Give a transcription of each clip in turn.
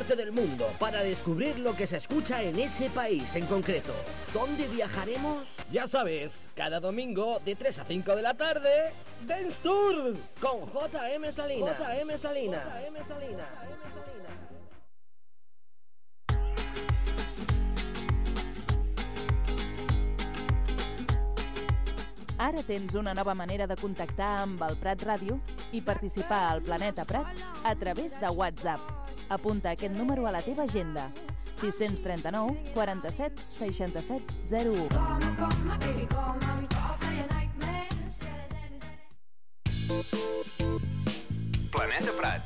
parte del mundo para descubrir lo que se escucha en ese país en concreto. ¿Dónde viajaremos? Ya sabes, cada domingo de 3 a 5 de la tarde, Dance Tour con JM Salinas. JM Salinas. JM Salinas. Ara tens una nova manera de contactar amb el Prat Ràdio i participar al Planeta Prat a través de WhatsApp. Apunta aquest número a la teva agenda: 639 47 67 01. Planeta Prat.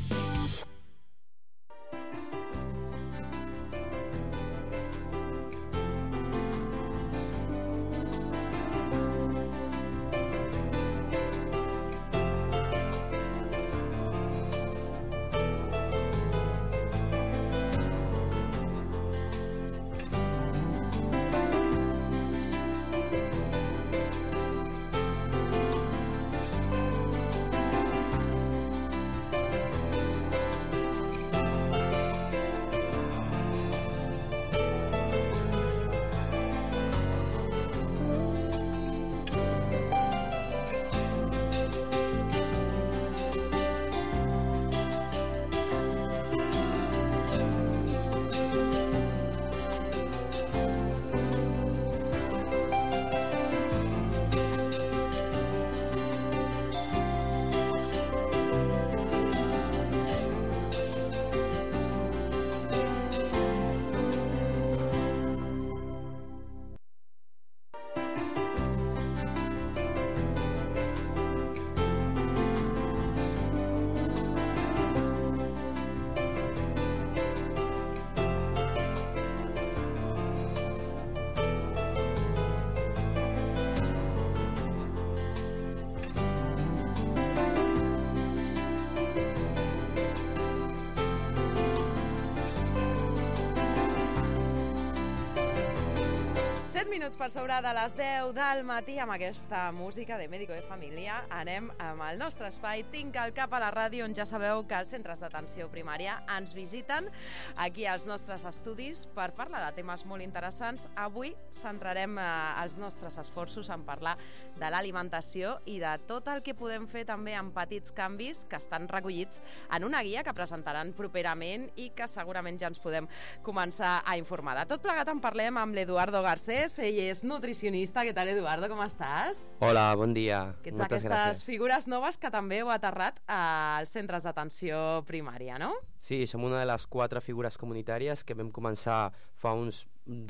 Minuts per sobre de les 10 del matí amb aquesta música de Médico de Família. Anem amb el nostre espai Tinc el cap a la ràdio, on ja sabeu que els centres d'atenció primària ens visiten aquí als nostres estudis per parlar de temes molt interessants. Avui centrarem els nostres esforços en parlar de l'alimentació i de tot el que podem fer també amb petits canvis que estan recollits en una guia que presentaran properament i que segurament ja ens podem començar a informar. De tot plegat en parlem amb l'Eduardo Garcés. Ell és nutricionista. Què tal, Eduardo? Com estàs? Hola, bon dia. Que ets Moltes aquestes gràcies. figures noves que també heu aterrat als centres d'atenció primària, no? Sí, som una de les 4 figures comunitàries que vam començar fa uns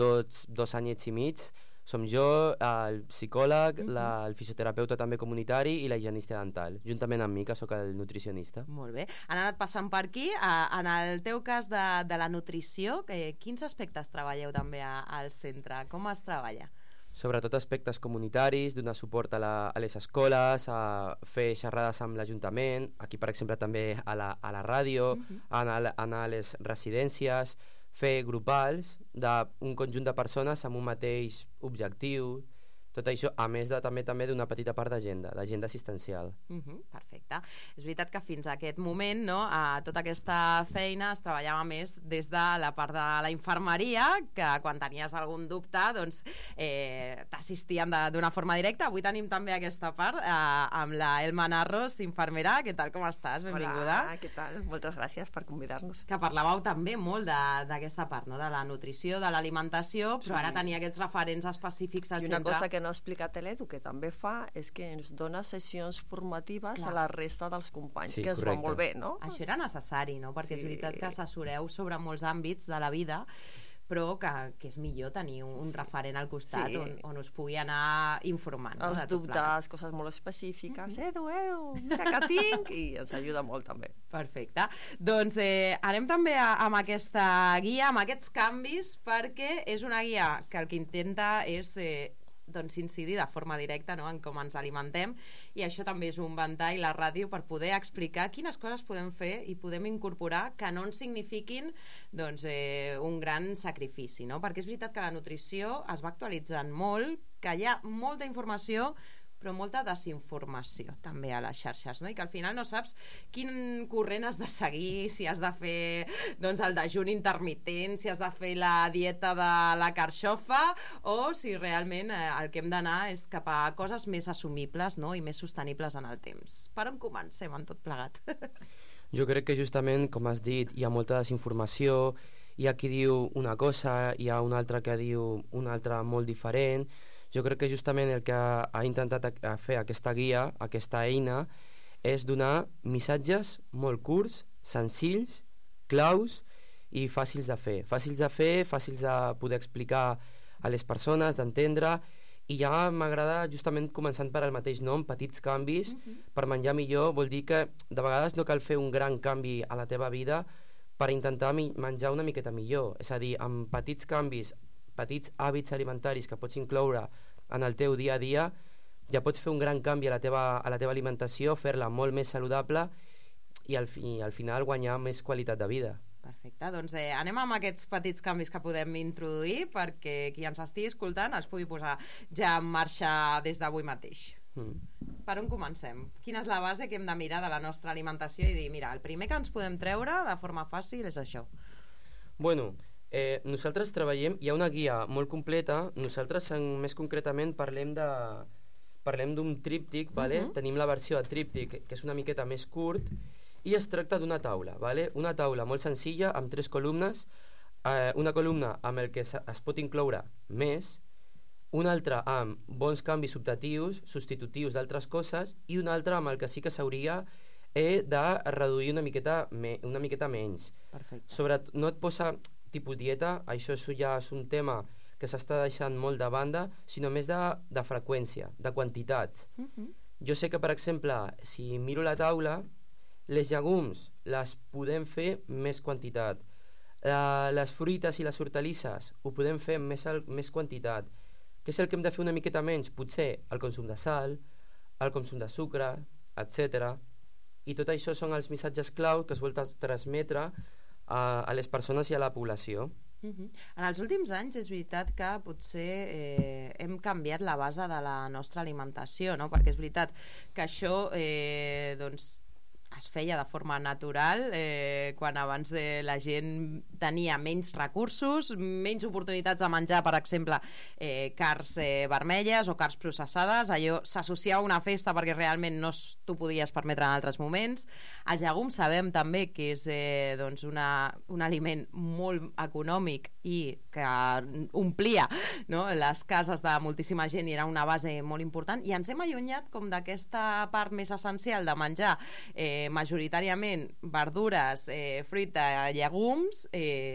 2 anyets i mig. Som jo, el psicòleg, el fisioterapeuta també comunitari i la higienista dental, juntament amb mi, que sóc el nutricionista. Molt bé. Han anat passant per aquí. En el teu cas de la nutrició, quins aspectes treballeu també al centre? Com es treballa? Sobretot aspectes comunitaris, donar suport a les escoles, a fer xerrades amb l'Ajuntament, aquí per exemple també a la ràdio, anar a les residències, fer grupals d'un conjunt de persones amb un mateix objectiu. Tot això, a més de també d'una petita part d'agenda assistencial. Perfecte. És veritat que fins a aquest moment, no, tota aquesta feina es treballava més des de la part de la infermeria, que quan tenies algun dubte doncs t'assistien d'una forma directa. Avui tenim també aquesta part amb la Elma Narros, infermera. Què tal, com estàs? Benvinguda. Hola, què tal? Moltes gràcies per convidar-nos. Que parlàveu també molt d'aquesta part, no? De la nutrició, de l'alimentació, però ara tenia aquests referents específics al centre. I una cosa que no ha explicat l'Edu, que també fa, és que ens dona sessions formatives a la resta dels companys, que es va molt bé, no? Això era necessari, no? Perquè és veritat que assessoreu sobre molts àmbits de la vida, però que és millor tenir un referent al costat on us pugui anar informant. Els dubtes, coses molt específiques. Edu, mira que tinc! I ens ajuda molt també. Perfecte. Doncs anem també amb aquesta guia, amb aquests canvis, perquè és una guia que el que intenta és doncs incidir de forma directa, no?, en com ens alimentem, i això també és un ventall, la ràdio, per poder explicar quines coses podem fer i podem incorporar que no ens signifiquin doncs, un gran sacrifici, no? Perquè és veritat que la nutrició es va actualitzant molt, que hi ha molta informació, però molta desinformació també a les xarxes, no? I que al final no saps quin corrent has de seguir, si has de fer doncs, el dejuni intermitent, si has de fer la dieta de la carxofa o si realment el que hem d'anar és cap a coses més assumibles, no? I més sostenibles en el temps. Per on comencem en tot plegat? Jo crec que justament, com has dit, hi ha molta desinformació, hi ha qui diu una cosa, hi ha un altre que diu una altra molt diferent. Jo crec que justament el que ha intentat fer aquesta guia, aquesta eina, és donar missatges molt curts, senzills, claus i fàcils de fer. Fàcils de fer, fàcils de poder explicar a les persones, d'entendre. I ja m'agrada justament començant per el mateix nom, petits canvis per menjar millor. Vol dir que de vegades no cal fer un gran canvi a la teva vida per intentar menjar una miqueta millor. És a dir, amb petits canvis, petits hàbits alimentaris que pots incloure en el teu dia a dia, ja pots fer un gran canvi a la teva alimentació, fer-la molt més saludable i al final guanyar més qualitat de vida. Perfecte, doncs anem amb aquests petits canvis que podem introduir perquè qui ens estigui escoltant es pugui posar ja en marxa des d'avui mateix. Per on comencem? Quina és la base que hem de mirar de la nostra alimentació i dir, mira, el primer que ens podem treure de forma fàcil és això? Bueno, nosaltres treballem, hi ha una guia molt completa, nosaltres més concretament parlem d'un tríptic, vale? Tenim la versió de tríptic que és una miqueta més curt i es tracta d'una taula, vale? Una taula molt senzilla amb 3 columnes, una columna amb el que es pot incloure més, una altra amb bons canvis substitutius d'altres coses i una altra amb el que sí que s'hauria de reduir una miqueta menys. Perfecte. No et posa tipus dieta, això ja és un tema que s'està deixant molt de banda, sinó més de freqüència, de quantitats. Jo sé que, per exemple, si miro la taula, les llegums les podem fer més quantitat, les fruites i les hortalisses ho podem fer més quantitat. Què és el que hem de fer una miqueta menys? Potser el consum de sal, el consum de sucre, etc. I tot això són els missatges clau que es vol transmetre a les persones i a la població. En els últims anys és veritat que potser hem canviat la base de la nostra alimentació, no? Perquè és veritat que això doncs es feia de forma natural quan abans la gent tenia menys recursos, menys oportunitats de menjar, per exemple, carns vermelles o carns processades. Allò s'associava a una festa perquè realment no t'ho podies permetre en altres moments. Els llegums sabem també que és doncs un aliment molt econòmic i que omplia, no, les cases de moltíssima gent i era una base molt important, i ens hem allunyat com d'aquesta part més essencial de menjar majoritàriament verdures, fruita, llegums,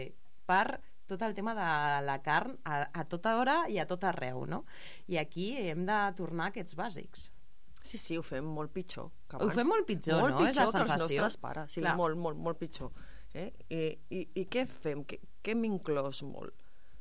per tot el tema de la carn a tota hora i a tot arreu, no? I aquí hem de tornar a aquests bàsics. Sí, ho fem molt pitjor que abans. Ho fem molt pitjor, molt no? Molt pitjor és la sensació. que els nostres pares, sí, molt pitjor. I què fem? Què hem inclòs molt?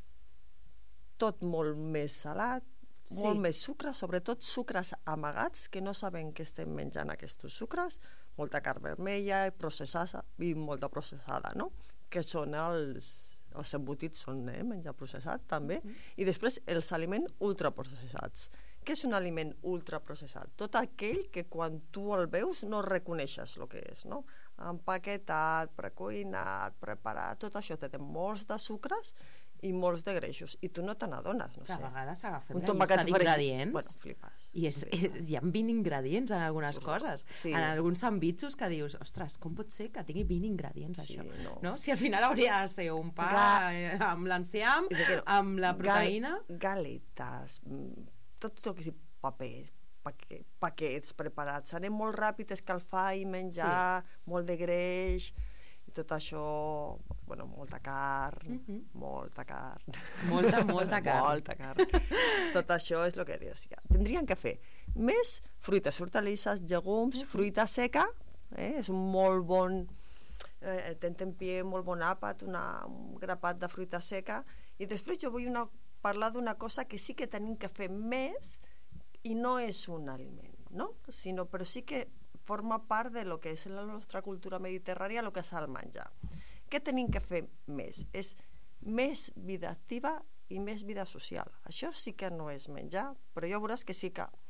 Tot molt més salat, molt més sucre, sobretot sucres amagats, que no sabem que estem menjant aquests sucres, molta carn vermella, processada i molta processada, no? Que són els embotits, són menjar processat també, i després els aliments ultraprocessats. Què és un aliment ultraprocessat? Tot aquell que quan tu el veus no reconeixes el que és, no? Empaquetat, precuinat, preparat, tot això té molts de sucres i molts de greixos, i tu no te n'adones, no sé. A vegades agafem la llista d'ingredients, bueno, flipes. I hi ha 20 ingredients en algunes coses, en alguns sandvitxos que dius, ostres, com pot ser que tingui 20 ingredients això? No? Si al final hauria de ser un pa amb l'enciam, amb la proteïna... Galetes, tot el que sigui papers, paquets preparats, anem molt ràpid a escalfar i menjar, molt de greix, i tot això, bueno, molta carn, molta carn. Molta carn. Tot això és el que deia. Tindrien que fer més fruites, hortalisses, llegums, fruita seca, és un molt bon tentempié, molt bon àpat, un grapat de fruita seca, i després jo vull parlar d'una cosa que sí que tenim que fer més i no és un aliment, no? Però sí que forma part de lo que és la nostra cultura mediterrània, el que és el menjar. Què tenim que fer més? És més vida activa i més vida social. Això sí que no és menjar, però ja veuràs que sí que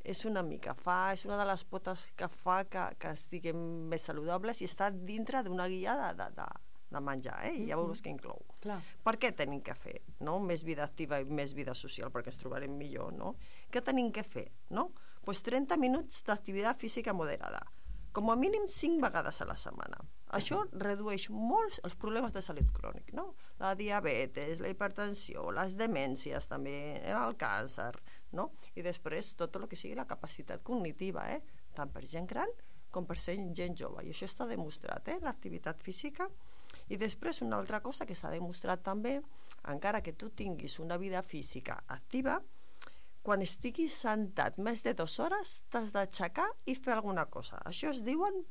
és una de les potes que fa que estiguem més saludables i està dintre d'una guia de menjar, i ja veuràs què inclou. Clar. Per què tenim que fer, no? Més vida activa i més vida social, perquè ens trobarem millor, no? Què tenim que fer, no? Pues 30 minuts d'activitat física moderada, com a mínim 5 vegades a la setmana. Això redueix molts els problemes de salut crònic, no? La diabetes, la hipertensió, les demències també, el càncer, no? I després tot el que sigui la capacitat cognitiva, tant per gent gran com per ser gent jove. I això està demostrat, l'activitat física. I després una altra cosa que s'ha demostrat també, encara que tu tinguis una vida física activa, quan estiguis sentat més de 2 hores t'has d'aixecar i fer alguna cosa. Això es diuen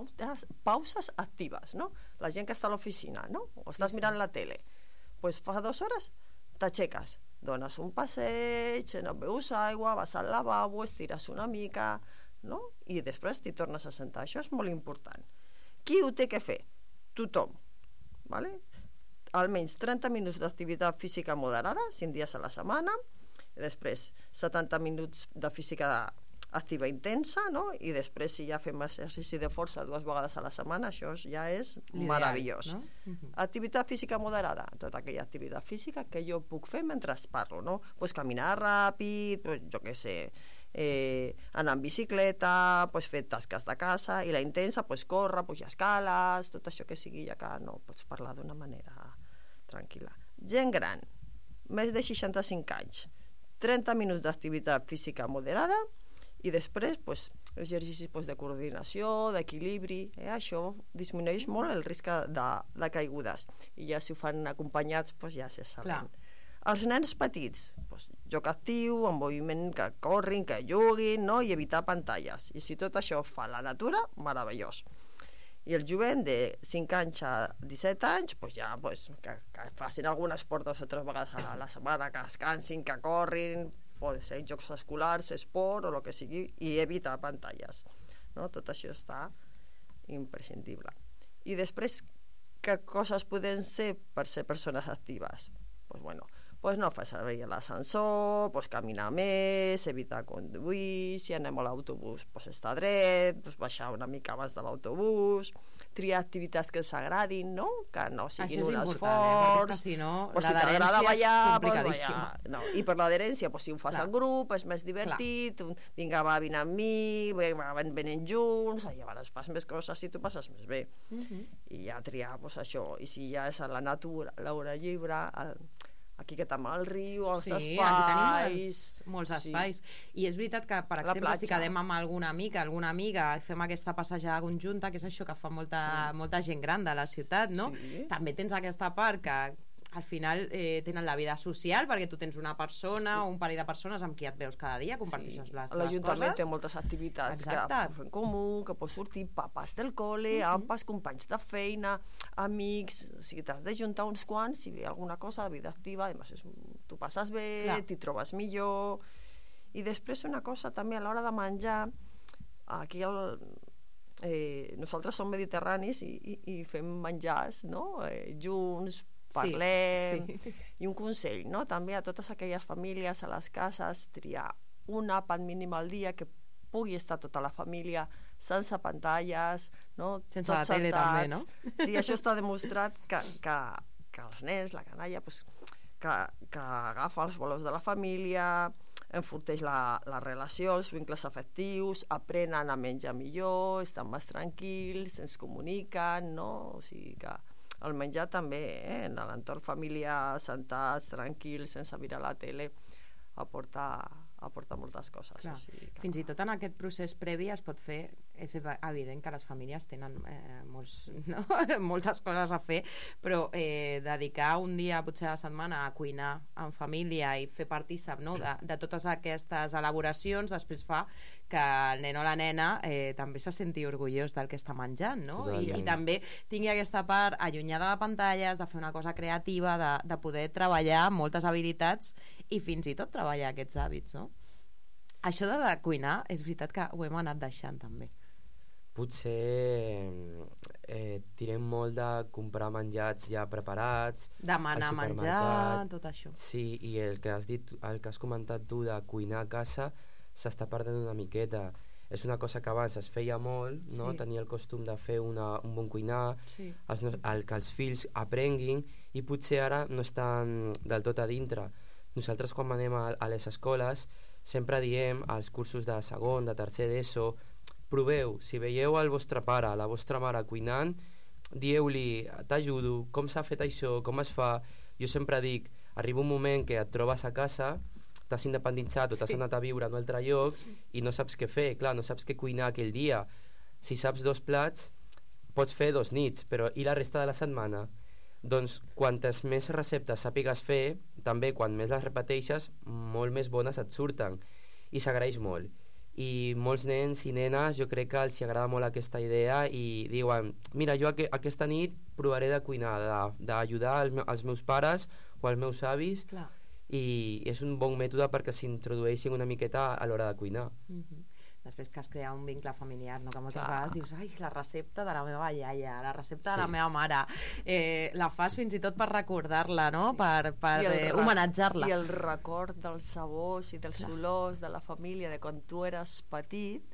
pauses actives, no? La gent que està a l'oficina, no? O estàs mirant la tele. Doncs fa 2 hores t'aixeques, dones un passeig, no beus aigua, vas al lavabo, estires una mica, no? I després t'hi tornes a sentar. Això és molt important. Qui ho té que fer? Tothom. Vale? Almenys 30 minuts d'activitat física moderada, 5 dies a la setmana, i després 70 minuts de física activa intensa, no? I després si ja fem exercici de força 2 vegades a la setmana, això ja és meravellós. No? Activitat física moderada, tota aquella activitat física que jo puc fer mentre parlo, no? Pues caminar ràpid, pues, jo què sé, anar en bicicleta, pues fer tasques de casa, i la intensa, pues córrer, pujar escales, tot això que sigui ja que no pots parlar d'una manera tranquil·la. Gent gran, més de 65 anys, 30 minuts d'activitat física moderada i després pues, exercicis pues, de coordinació, d'equilibri, això disminueix molt el risc de caigudes i ja si ho fan acompanyats pues, ja se saben. Clar. Els nens petits, doncs, joc actiu, en moviment, que corrin, que juguin, no? I evitar pantalles. I si tot això fa la natura, meravellós. I el jovent de 5 anys a 17 anys, doncs ja, doncs, que facin algun esport 2 o 3 vegades a la setmana, que descansin, que corrin, pot ser jocs escolars, esport o el que sigui, i evitar pantalles. No? Tot això està imprescindible. I després, què coses poden ser per ser persones actives? Doncs, bueno, pues no fa servir l'ascensor, pues caminar més, evitar conduir, si anem a l'autobús pues estar dret, pues baixar una mica abans de l'autobús, triar activitats que ens agradin, no? Que no siguin un esforç. Perquè és que si no, pues l'adherència és complicadíssima. Pues, no. I per l'adherència, pues, si ho fas en grup, és més divertit, vinga, va, vine amb mi, venen junts, llavors fas més coses i tu passes més bé. I ja triar, pues, això, i si ja és a la natura, l'aire lliure, aquí que tenim el riu, els espais... Sí, aquí tenim molts espais. I és veritat que, per exemple, si quedem amb alguna amiga, fem aquesta passejada conjunta, que és això que fa molta gent gran de la ciutat, no? Sí. També tens aquesta part que al final tenen la vida social, perquè tu tens una persona o un parell de persones amb qui et veus cada dia, comparteixes les coses. L'Ajuntament té moltes activitats que en comú, que pots sortir papes del col·le, ampes, companys de feina, amics, o sigui, t'has d'ajuntar uns quants, si ve alguna cosa de vida activa, además tu passes bé, t'hi trobes millor. I després una cosa també a l'hora de menjar, aquí nosaltres som mediterranis i fem menjars, no? Junts, parlem, i un consell, no? També a totes aquelles famílies, a les cases, triar un àpat mínim al dia que pugui estar tota la família sense pantalles, no? Sense la tele també, no? Sí, això està demostrat que els nens, la canalla, pues, que agafa els valors de la família, enforteix la relació, els vincles afectius, aprenen a menjar millor, estan més tranquils, ens comuniquen, no? O sigui que el menjar també, en l'entorn familiar, sentats, tranquils, sense mirar la tele, aporta moltes coses. Clar. O sigui que... Fins i tot en aquest procés previ es pot fer, és evident que les famílies tenen moltes coses a fer, però dedicar un dia potser a la setmana a cuinar en família i fer partícip, no? de totes aquestes elaboracions després fa que el nen o la nena també se senti orgullós del que està menjant, no? I també tingui aquesta part allunyada de pantalles, de fer una cosa creativa, de poder treballar moltes habilitats i fins i tot treballar aquests hàbits, no? Això de cuinar, és veritat que ho hem anat deixant també. Potser tirem molt de comprar menjats ja preparats, demanar menjar, tot això. Sí, i el que has comentat tu de cuinar a casa s'està perdent una miqueta. És una cosa que abans es feia molt, no? Tenir el costum de fer un bon cuinar, que els fills aprenguin, i potser ara no estan del tot a dintre. Nosaltres quan anem a les escoles sempre diem als cursos de segon, de tercer d'ESO, proveu, si veieu el vostre pare, la vostra mare cuinant, dieu-li, t'ajudo, com s'ha fet això, com es fa. Jo sempre dic, arriba un moment que et trobes a casa, t'has independitzat o t'has anat a viure a un altre lloc i no saps què fer, clar, no saps què cuinar aquell dia. Si saps 2 plats, pots fer 2 nits, però i la resta de la setmana? Doncs quantes més receptes sàpigues fer, també quan més les repeteixes, molt més bones et surten, i s'agraeix molt. I molts nens i nenes jo crec que els agrada molt aquesta idea i diuen, mira, jo aquesta nit provaré de cuinar, d'ajudar els meus pares o els meus avis. Clar. I és un bon mètode perquè s'introdueixin una miqueta a l'hora de cuinar. Després que has creat un vincle familiar, no? Que moltes vegades dius, ai, la recepta de la meva iaia, la recepta de la meva mare, la fas fins i tot per recordar-la, no? Per homenatjar-la. I el record dels sabors i dels olors de la família de quan tu eres petit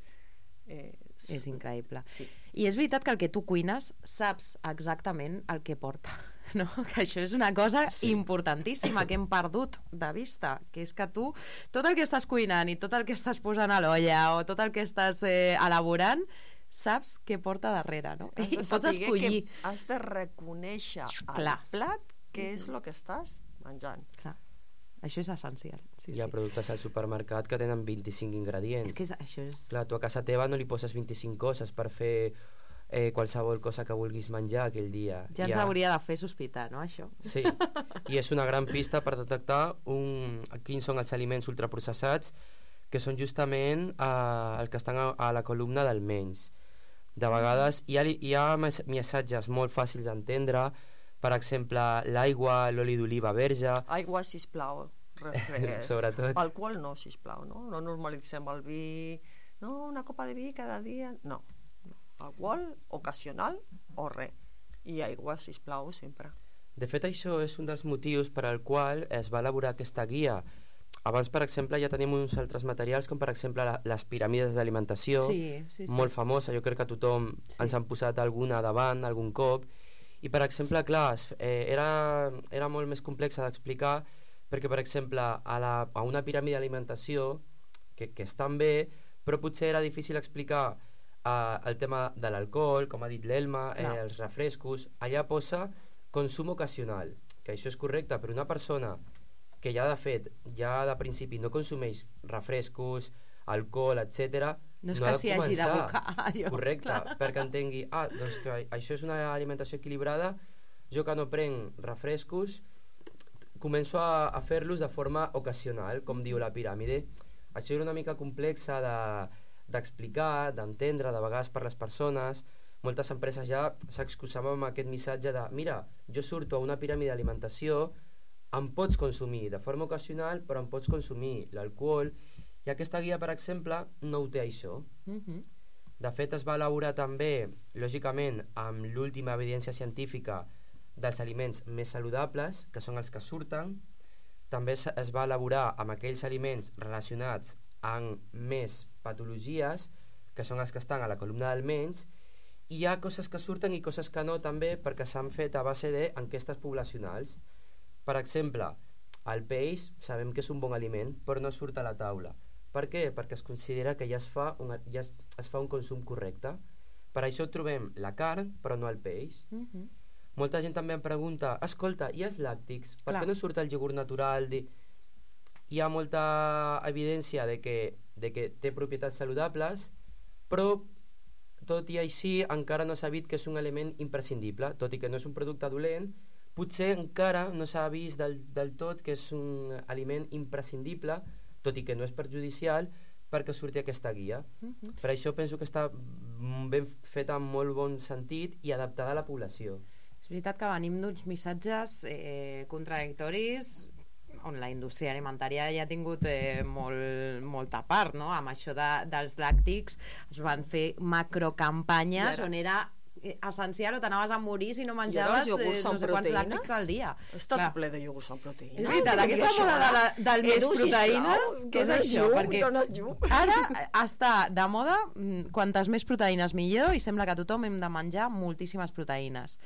és increïble. I és veritat que el que tu cuines saps exactament el que porta, no? Que això és una cosa importantíssima que hem perdut de vista, que és que tu, tot el que estàs cuinant i tot el que estàs posant a l'olla o tot el que estàs elaborant, saps què porta darrere, no? I pots escollir. Has de reconèixer al plat què és el que estàs menjant. Clar. Això és essencial. Hi ha productes al supermercat que tenen 25 ingredients. És que això és... Clar, tu a casa teva no li poses 25 coses per fer qualsevol cosa que vulguis menjar aquell dia. Ja ens hauria de fer sospitar, no, això? Sí, i és una gran pista per detectar quins són els aliments ultraprocessats, que són justament els que estan a la columna del menys. De vegades hi ha missatges molt fàcils d'entendre. Per exemple, l'aigua, l'oli d'oliva verge... Aigua, sisplau, refresc. Sobretot. Alcohol no, sisplau, no? No normalitzem el vi... No, una copa de vi cada dia... No. Alcohol, ocasional o res. I aigua, sisplau, sempre. De fet, això és un dels motius per al qual es va elaborar aquesta guia. Abans, per exemple, ja tenim uns altres materials, com per exemple les piràmides d'alimentació, molt famosa, jo crec que tothom ens han posat alguna davant, algun cop. I, per exemple, clar, era molt més complexa d'explicar perquè, per exemple, a una piràmide d'alimentació, que estan bé, però potser era difícil explicar el tema de l'alcohol, com ha dit l'Elma, els refrescos. Allà posa consum ocasional, que això és correcte, però una persona que ja de fet, ja de principi no consumeix refrescos, alcohol, etc., no és que s'hi hagi d'abocar allò. Correcte, perquè entengui, doncs que això és una alimentació equilibrada, jo que no prenc refrescos, començo a fer-los de forma ocasional, com diu la piràmide. Això era una mica complexa d'explicar, d'entendre, de vegades per les persones. Moltes empreses ja s'excusaven amb aquest missatge de, mira, jo surto a una piràmide d'alimentació, em pots consumir de forma ocasional, però em pots consumir l'alcohol. I aquesta guia, per exemple, no ho té això. De fet, es va elaborar també, lògicament, amb l'última evidència científica dels aliments més saludables, que són els que surten. També es va elaborar amb aquells aliments relacionats amb més patologies, que són els que estan a la columna del menys. Hi ha coses que surten i coses que no, també, perquè s'han fet a base d'enquestes poblacionals. Per exemple, el peix sabem que és un bon aliment, però no surt a la taula. Per què? Perquè es considera que ja es fa un consum correcte. Per això trobem la carn, però no el peix. Molta gent també em pregunta, escolta, i els làctics? Per què no surt el iogurt natural? Hi ha molta evidència de que té propietats saludables, però tot i així encara no s'ha vist que és un element imprescindible, tot i que no és un producte dolent. Potser encara no s'ha vist del tot que és un aliment imprescindible, tot i que no és perjudicial, perquè surti aquesta guia. Per això penso que està ben feta en molt bon sentit i adaptada a la població. És veritat que venim d'uns missatges contradictoris on la indústria alimentària ja ha tingut molta part, no? Amb això dels làctics es van fer macrocampanyes on era essencial o t'anaves a morir si no I ara menjaves els iogurts no amb sé quants proteïnes? làctics al dia. Està Clar. ple de iogurts amb proteïnes. És veritat, aquesta moda del més proteïnes, què és això? Perquè ara està de moda quantes més proteïnes millor i sembla que tothom hem de menjar moltíssimes proteïnes.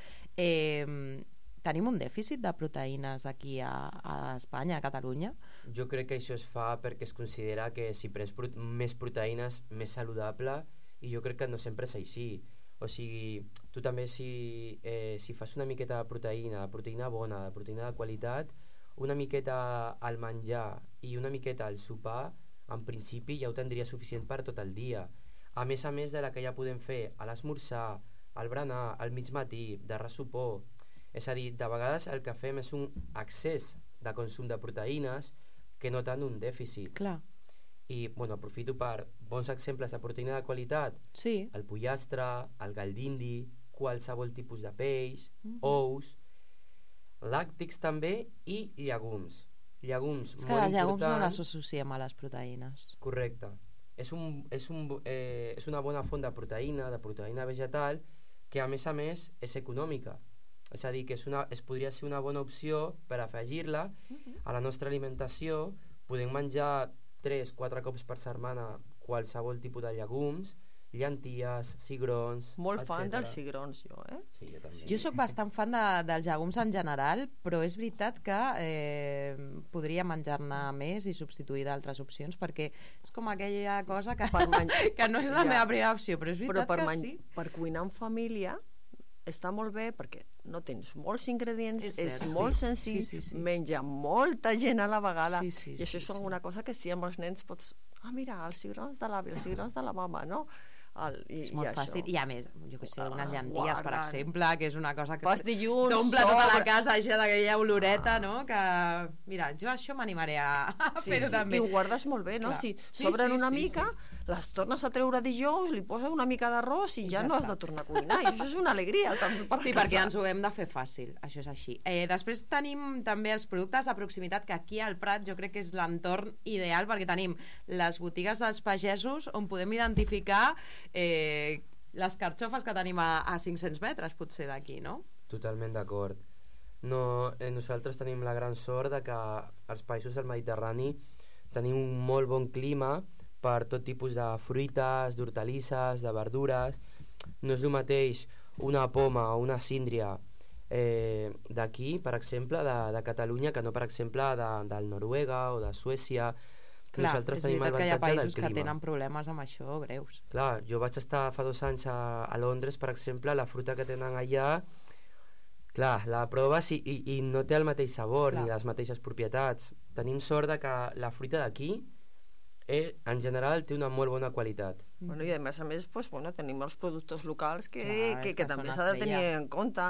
Tenim un dèficit de proteïnes aquí a Espanya, a Catalunya? Jo crec que això es fa perquè es considera que si prens més proteïnes, més saludable, i jo crec que no sempre és així. O sigui, tu també si fas una miqueta de proteïna bona, de proteïna de qualitat, una miqueta al menjar i una miqueta al sopar, en principi ja ho tindria suficient per tot el dia. A més de la que ja podem fer a l'esmorzar, al berenar, al migmatí, de ressopor. És a dir, de vegades el que fem és un excés de consum de proteïnes que no tant un dèficit. Clar. I, bueno, aprofito per bons exemples de proteïna de qualitat. Sí. El pollastre, el gall d'indi, qualsevol tipus de peix, ous, làctics també i llegums. Llegums És que molt les llegums no importants. les associem a les proteïnes. Correcte. És una bona font de proteïna vegetal, que a més és econòmica. És a dir, que podria ser una bona opció per afegir-la a la nostra alimentació. Podem menjar 3-4 cops per setmana qualsevol tipus de llegums, llenties, cigrons, Molt etc. fan dels cigrons, jo, Sí, jo també. Jo sóc bastant fan dels llegums en general, però és veritat que podria menjar-ne més i substituir d'altres opcions, perquè és com aquella cosa que, que no és la meva primera opció, però és veritat que sí. Per cuinar en família està molt bé perquè no tens molts ingredients, és cert, molt sí. senzill, Sí. menja molta gent a la vegada, Sí, i això és una cosa que sí, amb els nens pots... mira, els cigrons de l'avi, els cigrons de la mama, no? És molt fàcil, i a més, jo que sé, unes llenties, per guarden. exemple, que és una cosa que Fas dilluns, t'omple tota la sobre. casa així d'aquella oloreta, no? Que, mira, jo això m'animaré a fer-ho també. I ho guardes molt bé, no? Clar. Si Sí, sobren sí, una sí, mica, les tornes a treure dijous, li poses una mica d'arròs i ja no has de tornar a cuinar, i això és una alegria també per Sí, casa. perquè ens ho hem de fer fàcil, això és així. Després tenim també els productes de proximitat, que aquí al Prat jo crec que és l'entorn ideal, perquè tenim les botigues dels pagesos on podem identificar les carxofes que tenim a 500 metres, potser d'aquí, no? Totalment d'acord. Nosaltres tenim la gran sort de que als països del Mediterrani tenim un molt bon clima per tot tipus de fruites, d'hortalisses, de verdures. No és el mateix una poma o una síndria d'aquí, per exemple, de Catalunya, que no, per exemple, del Noruega o de Suècia. Clar, Nosaltres és tenim veritat que hi ha l'avantatge del països que clima. tenen problemes amb això greus. Clar, jo vaig estar fa 2 anys a Londres, per exemple, la fruita que tenen allà, clar, la proves i no té el mateix sabor, Clar. ni les mateixes propietats. Tenim sort de que la fruita d'aquí en general té una molt bona qualitat. Bueno, i a més, pues, bueno, tenim els productes locals que, Clar, és que, que també són s'ha de tenir estrella. en compte,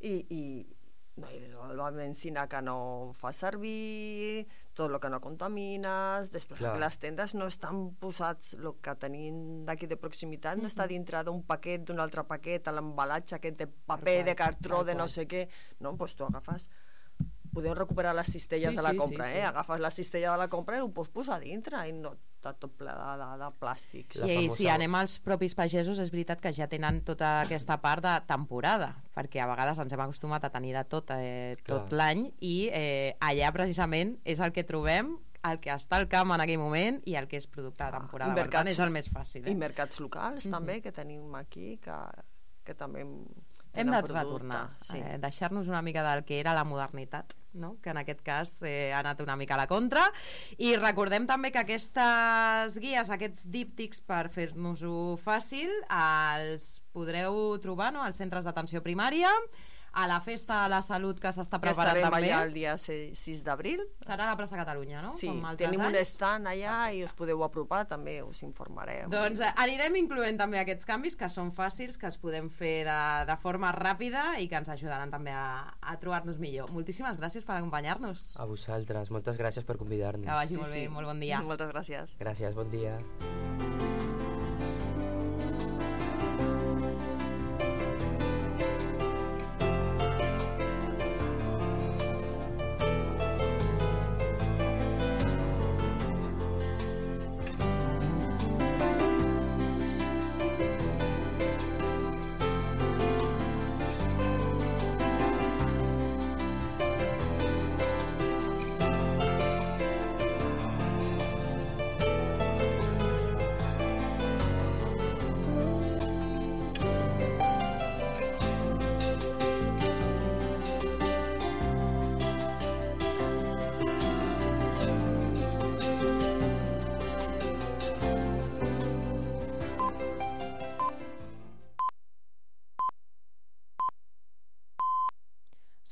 i no, i la benzina que no fa servir, tot el que no contamines, després Clar. les tendes no estan posats, el que tenim d'aquí de proximitat no està dintre d'un paquet, d'un altre paquet, a l'embalatge aquest de paper, qual, de cartró, tal de no qual. sé què, no, doncs tu agafes, podeu recuperar les cistelles Sí, de la sí, compra, sí, sí. agafes la cistella de la compra i ho pots posar dintre i no està tot ple de plàstics. La I famosa- si anem als propis pagesos, és veritat que ja tenen tota aquesta part de temporada, perquè a vegades ens hem acostumat a tenir de tot, tot Clar. l'any, i allà precisament és el que trobem, el que està al camp en aquell moment i el que és producte de temporada. Per tant, és el més fàcil. I mercats locals també, que tenim aquí, que també Hem de tenen producte, retornar, sí. deixar-nos una mica del que era la modernitat, no? Que en aquest cas ha anat una mica a la contra, i recordem també que aquestes guies, aquests díptics, per fer-nos-ho fàcil, els podreu trobar, no?, als centres d'atenció primària, a la Festa de la Salut que s'està Que preparant estarem també. allà el dia 6 d'abril. Serà a la plaça Catalunya, no? Sí, Com altres tenim un anys. stand allà i us podeu apropar, també us informarem. Doncs anirem incloent també aquests canvis, que són fàcils, que es podem fer de forma ràpida i que ens ajudaran també a trobar-nos millor. Moltíssimes gràcies per acompanyar-nos. A vosaltres, moltes gràcies per convidar-nos. Que vagi molt bé, molt bon dia. Moltes gràcies. Gràcies, bon dia.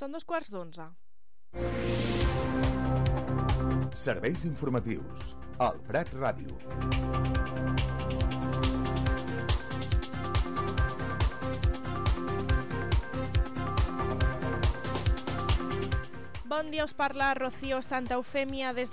Són 11:15. Serveis informatius al Prat Ràdio. Bon dia, us parla Rocío Santa Eufèmia des